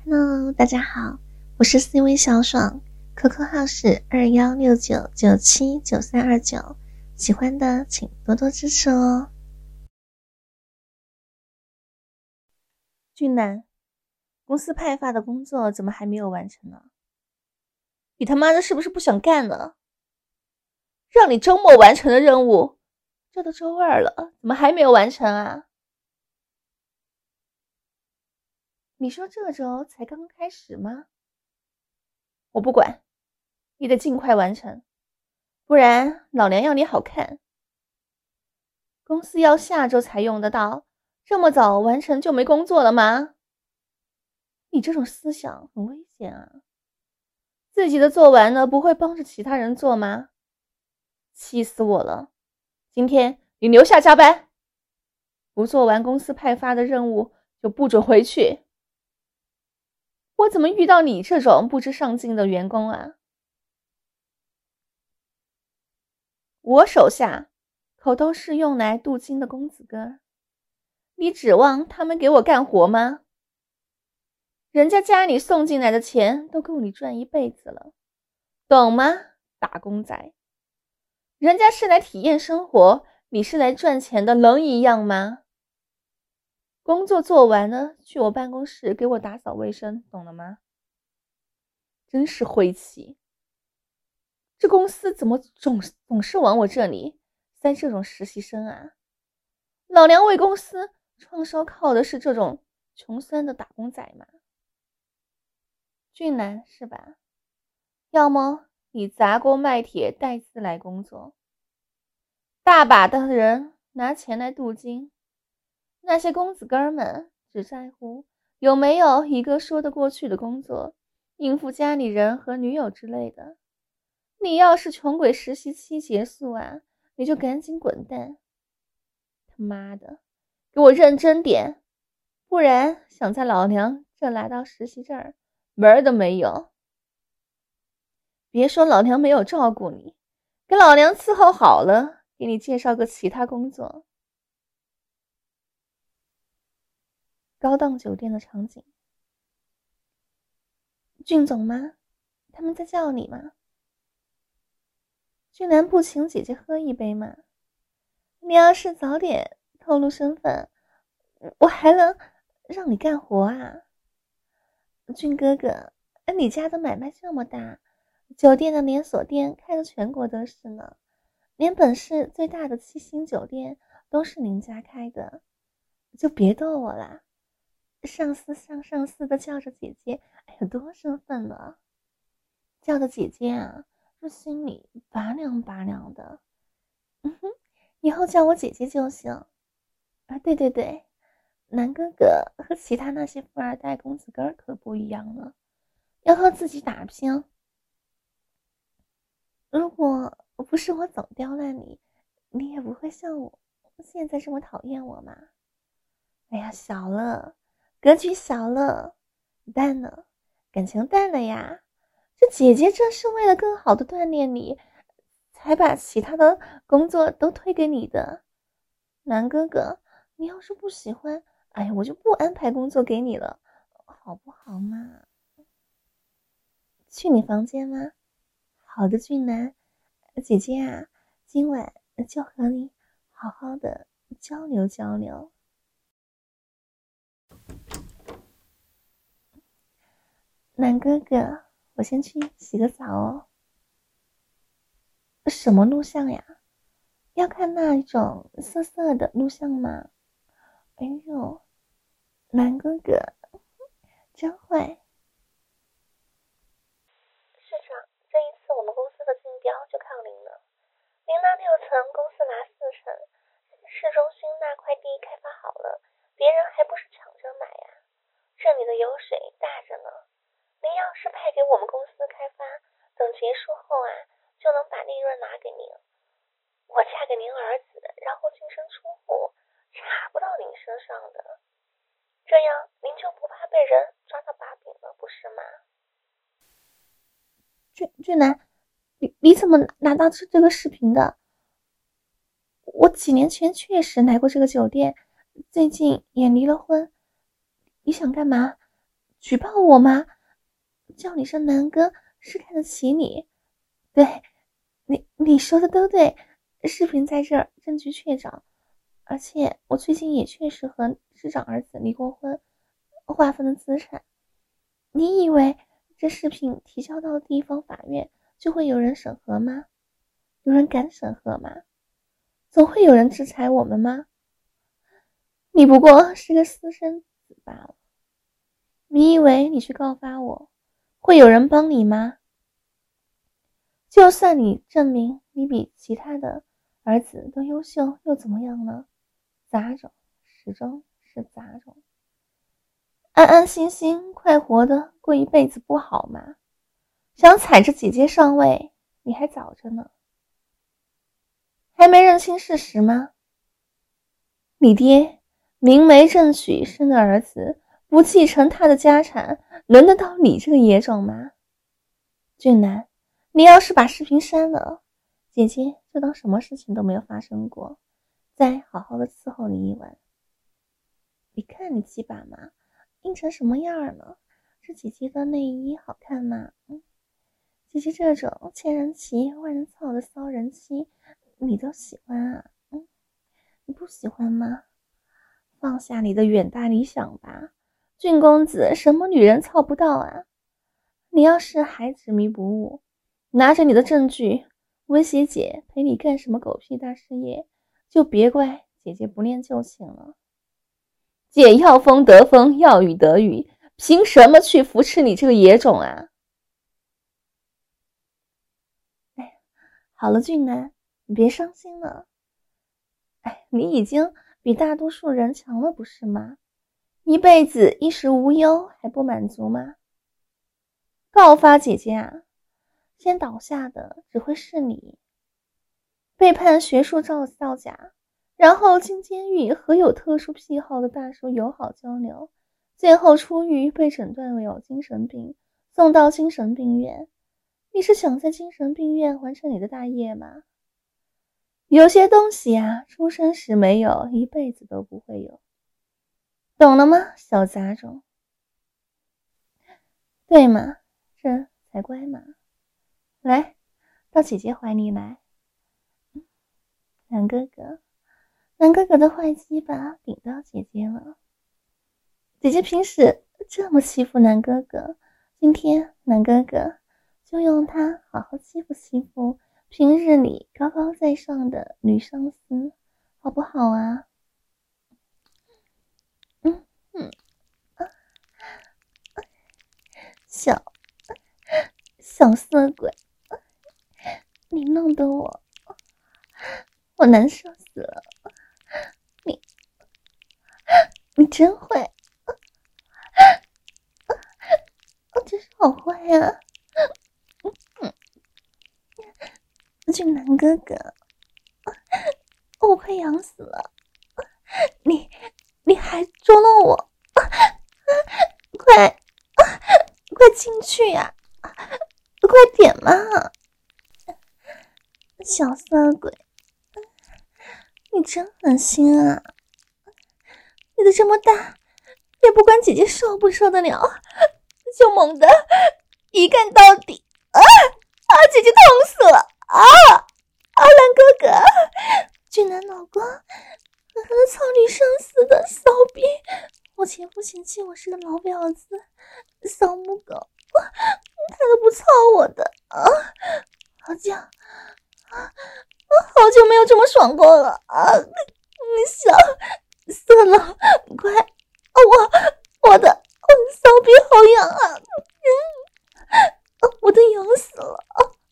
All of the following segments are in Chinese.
Hello，大家好，我是 CV 小爽，QQ 号是2169979329，喜欢的请多多支持哦。俊男，公司派发的工作怎么还没有完成呢？你他妈的是不是不想干了？让你周末完成的任务，这都周二了，怎么还没有完成啊？你说这周才刚刚开始吗？我不管，你得尽快完成，不然老娘要你好看。公司要下周才用得到，这么早完成就没工作了吗？你这种思想很危险啊！自己的做完了，不会帮着其他人做吗？气死我了！今天你留下加班，不做完公司派发的任务就不准回去。我怎么遇到你这种不知上进的员工啊？我手下可都是用来镀金的公子哥，你指望他们给我干活吗？人家家里送进来的钱都够你赚一辈子了，懂吗？打工仔，人家是来体验生活，你是来赚钱的，能一样吗？工作做完了，去我办公室给我打扫卫生，懂了吗？真是晦气，这公司怎么总是往我这里塞这种实习生啊？老娘为公司创收靠的是这种穷酸的打工仔吗？俊男是吧？要么你砸锅卖铁带资来工作，大把的人拿钱来镀金，那些公子哥们只在乎有没有一个说得过去的工作，应付家里人和女友之类的。你要是穷鬼实习期结束啊，你就赶紧滚蛋！他妈的，给我认真点，不然想在老娘这拿到实习证门儿都没有。别说老娘没有照顾你，给老娘伺候好了，给你介绍个其他工作。高档酒店的场景，俊总吗？他们在叫你吗？俊男不请姐姐喝一杯吗？你要是早点透露身份，我还能让你干活啊。俊哥哥，你家的买卖这么大，酒店的连锁店开的全国都是呢，连本市最大的7星酒店都是您家开的，就别逗我啦。上司上上司的叫着姐姐，哎呀，多生分了。叫的姐姐啊，这心里拔凉拔凉的。以后叫我姐姐就行。啊，对对对，南哥哥和其他那些富二代公子哥可不一样了，要靠自己打拼。如果不是我总刁难你，你也不会像我现在这么讨厌我嘛。哎呀，小了，格局小了，淡了，感情淡了呀。这姐姐这是为了更好的锻炼你，才把其他的工作都推给你的。南哥哥，你要是不喜欢，哎呀，我就不安排工作给你了，好不好嘛？去你房间吗？好的，俊男，姐姐啊，今晚就和你好好的交流交流。南哥哥，我先去洗个澡哦。什么录像呀？要看那一种色色的录像吗？哎呦，南哥哥真坏。 市长，这一次我们公司的竞标就靠您了。您拿6层，公司拿4层，市中心那块地开发好了，别人还不是抢着买呀？这里的油水大着呢。您要是派给我们公司开发，等结束后啊，就能把利润拿给您。我嫁给您儿子，然后净身出户，查不到您身上的，这样您就不怕被人抓到把柄了，不是吗？ 俊男，你怎么拿到这个视频的？我几年前确实来过这个酒店，最近也离了婚。你想干嘛？ 举报我吗？叫你声南哥是看得起你。对，你说的都对，视频在这儿，证据确凿。而且我最近也确实和市长儿子离过婚，划分了资产。你以为这视频提交到地方法院就会有人审核吗？有人敢审核吗？总会有人制裁我们吗？你不过是个私生子罢了。你以为你去告发我，会有人帮你吗？就算你证明你比其他的儿子都优秀，又怎么样呢？杂种，始终是杂种。安安心心快活的过一辈子不好吗？想踩着姐姐上位，你还早着呢。还没认清事实吗？你爹明媒正娶生的儿子，不继承他的家产，轮得到你这个野种吗？俊男，你要是把视频删了，姐姐就当什么事情都没有发生过，再好好的伺候你一晚。你看你鸡巴嘛，硬成什么样了？这姐姐的内衣好看吗？姐姐这种千人骑万人操的骚人妻，你都喜欢啊？你不喜欢吗？放下你的远大理想吧，俊公子什么女人操不到啊？你要是还执迷不悟，拿着你的证据威胁姐陪你干什么狗屁大事业，就别怪姐姐不念旧情了。姐要风得风，要雨得雨，凭什么去扶持你这个野种啊？哎，好了，俊男，你别伤心了。你已经比大多数人强了，不是吗？一辈子衣食无忧还不满足吗？告发姐姐啊，先倒下的只会是你。背叛学术造假，然后进监狱和有特殊癖好的大叔友好交流，最后出狱被诊断为有精神病，送到精神病院。你是想在精神病院完成你的大业吗？有些东西啊，出生时没有，一辈子都不会有。懂了吗，小杂种？对嘛，这才乖嘛。来，到姐姐怀里来。南哥哥，南哥哥的坏鸡巴顶到姐姐了。姐姐平时这么欺负南哥哥，今天南哥哥就用他好好欺负欺负平日里高高在上的女上司，好不好啊？小色鬼，你弄得我难受死了。你真会，真是好坏啊！俊男哥哥，我快痒死了！你还捉弄我，快进去呀！快点嘛！小色鬼，你真狠心啊！你的这么大，也不管姐姐受不受得了，就猛地一干到底！姐姐痛死了！蓝哥哥，俊男老公，和他的操女上司的骚逼，我前夫嫌弃我是个老婊子、骚母狗，他都不操我的好久没有这么爽过了你小色狼，快我的骚逼好痒啊！我都痒死了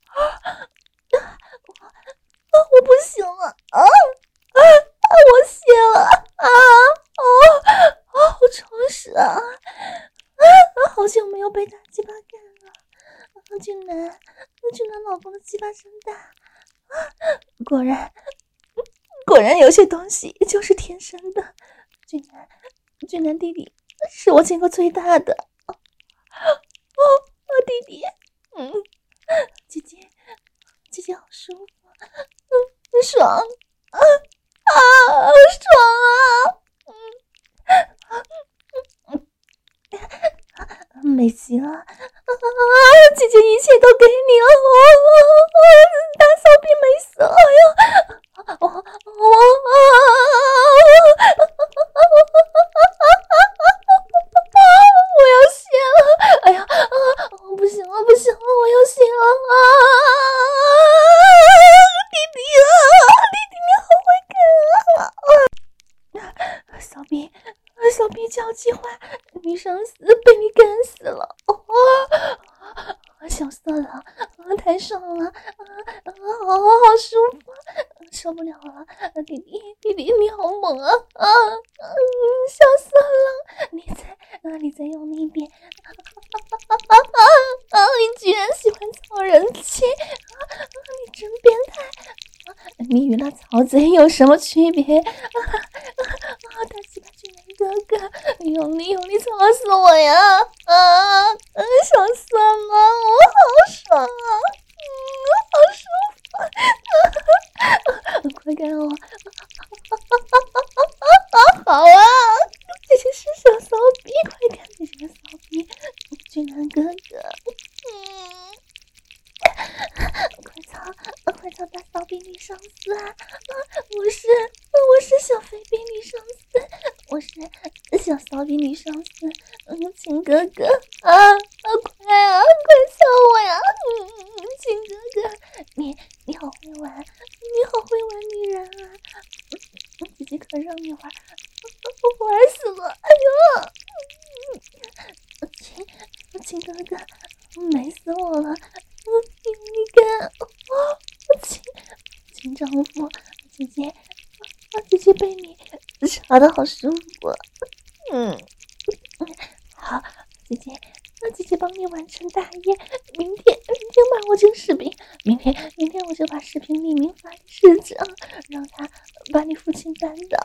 我不行了我谢了好充实好久没有被大鸡巴干了俊男老公的鸡巴真大果然有些东西就是天生的。俊男弟弟是我见过最大的弟弟姐姐好舒服爽好爽美极了啊！姐姐一切都给你了，大骚逼美死了呀！我要血了！哎呀不行了不行了，我要血了啊！弟弟啊，弟弟你好会干啊！小逼脚气坏，女生死被你干死了！小色狼，太爽了！好舒服，受不了了！弟弟你好猛啊！小色狼，你再用力一点！你居然喜欢操人气！你真变态！你与那曹贼有什么区别？大鸡巴俊男哥哥，你用力操死我呀！小色狼，我好爽啊！好舒服！快干我！好啊！这就是小骚逼，快干你这个骚逼！俊男哥哥，快操大骚逼女上司啊！我是小肥逼女上司，我是小骚逼女上司，亲哥哥快操我呀！亲哥哥，你好会玩，女人啊！姐姐可让你玩死了！哎呦，亲哥哥，美死我了！你干亲丈夫，姐姐被你插得好舒服。好，姐姐帮你完成大业，明天把我这个视频，明天我就把视频匿名发给市长，让他把你父亲扳倒。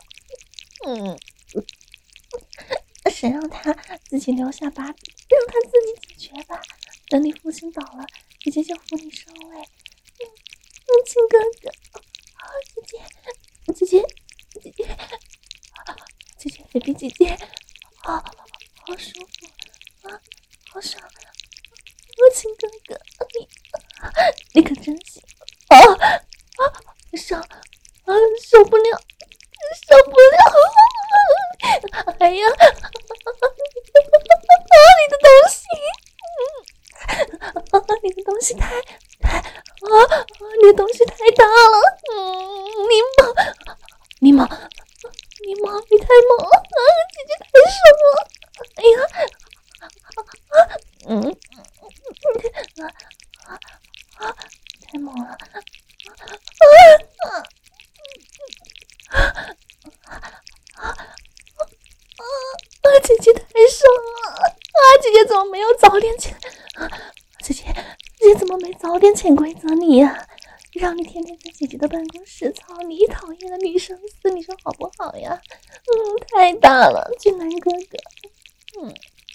谁让他自己留下把柄，让他自己解决吧。等你父亲倒了，姐姐就扶你上位。亲哥哥，姐姐，菲比姐姐，好舒服啊，好爽！亲哥哥，你可真行受不了！哎呀，你的东西，你的东西你的东西太大了！你猛，你太猛了！姐姐太爽了！哎呀，太猛了！姐姐太爽了！姐姐怎么没有早点潜？姐姐怎么没早点潜规则你呀？让你天天在姐姐的办公室操你讨厌的女生死，你说好不好呀？太大了，俊男哥哥。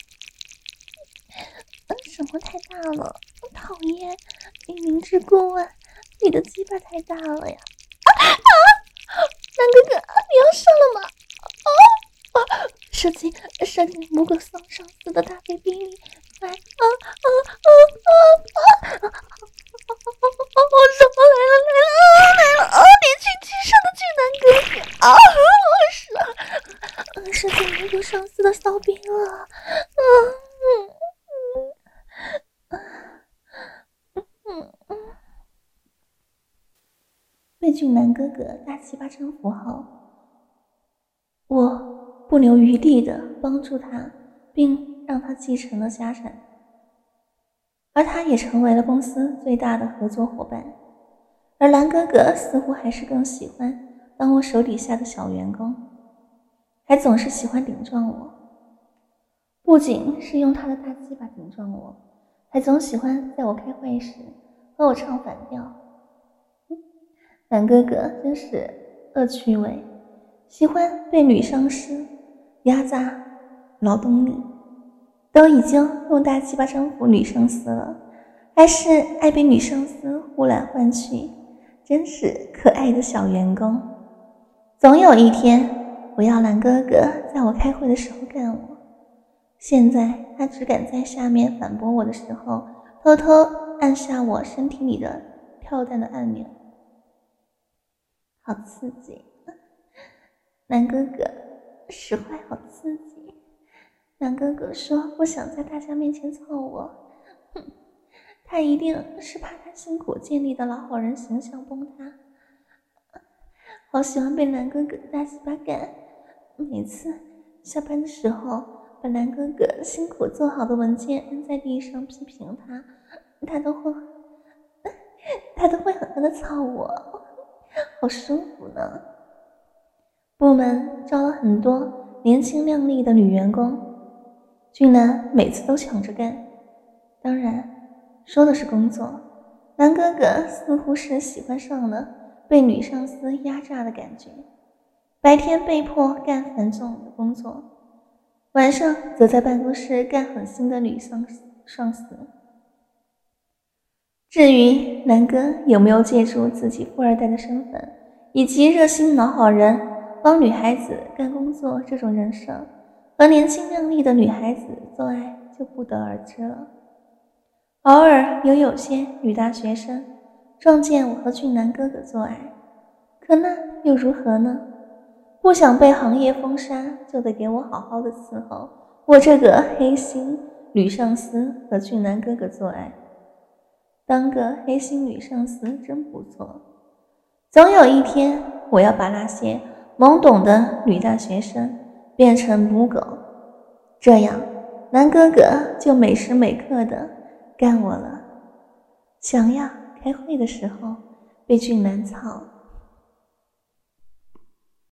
什么太大了？讨厌！你明知故问，你的鸡巴太大了呀！男哥哥，你要上了吗？射进母狗上司的大肥逼里，来！什么来了！年轻气盛的俊男哥哥射进母狗上司的骚逼了！被俊男哥哥大鸡巴征服后，我不留余地的帮助他，并让他继承了家产，而他也成为了公司最大的合作伙伴。而蓝哥哥似乎还是更喜欢当我手底下的小员工，还总是喜欢顶撞我。不仅是用他的大鸡巴顶撞我，还总喜欢在我开会时和我唱反调。蓝哥哥真是恶趣味，喜欢被女上司压榨劳动力，都已经用大鸡巴征服女上司了，还是爱被女上司呼来唤去，真是可爱的小员工。总有一天，我要蓝哥哥在我开会的时候干我， 现在他只敢在下面反驳我的时候，偷偷按下我身体里的跳蛋的按钮。好刺激，南哥哥，实话好刺激。南哥哥说不想在大家面前操我，哼，他一定是怕他辛苦建立的老好人形象崩塌。好喜欢被南哥哥大鸡巴干，每次下班的时候把南哥哥辛苦做好的文件扔在地上批评他，他都会狠狠地操我，好舒服呢。部门招了很多年轻靓丽的女员工，俊男每次都抢着干。当然说的是工作，南哥哥似乎是喜欢上了被女上司压榨的感觉，白天被迫干繁重的工作，晚上则在办公室干狠心的女上司。至于南哥有没有借助自己富二代的身份以及热心老好人帮女孩子干工作这种人设和年轻靓丽的女孩子做爱，就不得而知了。偶尔有些女大学生撞见我和俊男哥哥做爱，可那又如何呢？不想被行业封杀，就得给我好好的伺候我这个黑心女上司和俊男哥哥做爱。当个黑心女上司真不错，总有一天我要把那些懵懂的女大学生变成母狗，这样男哥哥就每时每刻的干我了。想要开会的时候被俊男操，